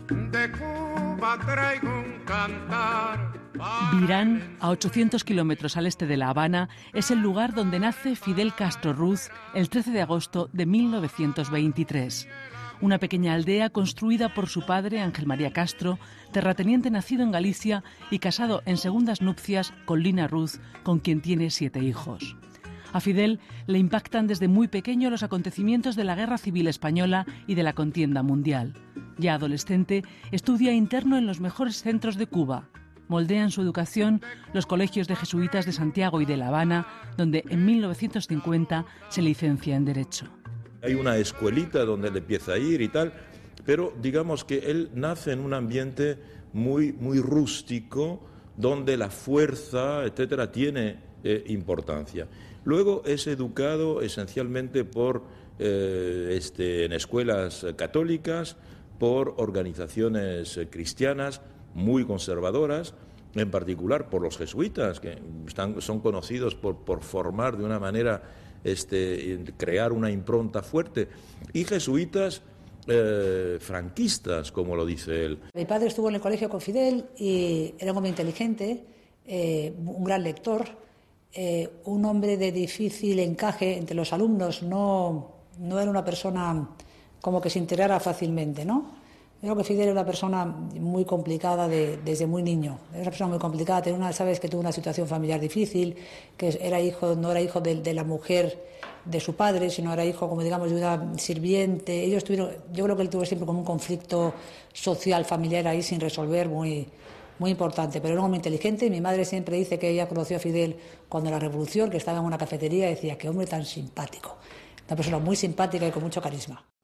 De Cuba traigo un cantar. Virán, a 800 kilómetros al este de La Habana, es el lugar donde nace Fidel Castro Ruz el 13 de agosto de 1923. Una pequeña aldea construida por su padre, Ángel María Castro, terrateniente nacido en Galicia y casado en segundas nupcias con Lina Ruz, con quien tiene 7 hijos. A Fidel le impactan desde muy pequeño los acontecimientos de la Guerra Civil Española y de la contienda mundial. Ya adolescente, estudia interno en los mejores centros de Cuba. Moldean su educación los colegios de jesuitas de Santiago y de La Habana, donde en 1950 se licencia en Derecho. Hay una escuelita donde él empieza a ir y tal, pero digamos que él nace en un ambiente muy rústico, donde la fuerza, etcétera, tiene importancia. Luego es educado esencialmente en escuelas católicas, por organizaciones cristianas muy conservadoras, en particular por los jesuitas, que son conocidos por formar de una manera, crear una impronta fuerte, y jesuitas franquistas, como lo dice él. Mi padre estuvo en el colegio con Fidel y era un hombre inteligente, un gran lector, un hombre de difícil encaje entre los alumnos, no era una persona como que se integrara fácilmente, ¿no? Creo que Fidel era una persona muy complicada desde muy niño. Era una persona muy complicada. Sabes que tuvo una situación familiar difícil, que no era hijo de la mujer de su padre, sino era hijo, como digamos, de una sirviente. Yo creo que él tuvo siempre como un conflicto social, familiar ahí sin resolver muy importante, pero era un hombre inteligente. Y mi madre siempre dice que ella conoció a Fidel cuando la revolución, que estaba en una cafetería, y decía, qué hombre tan simpático. Una persona muy simpática y con mucho carisma.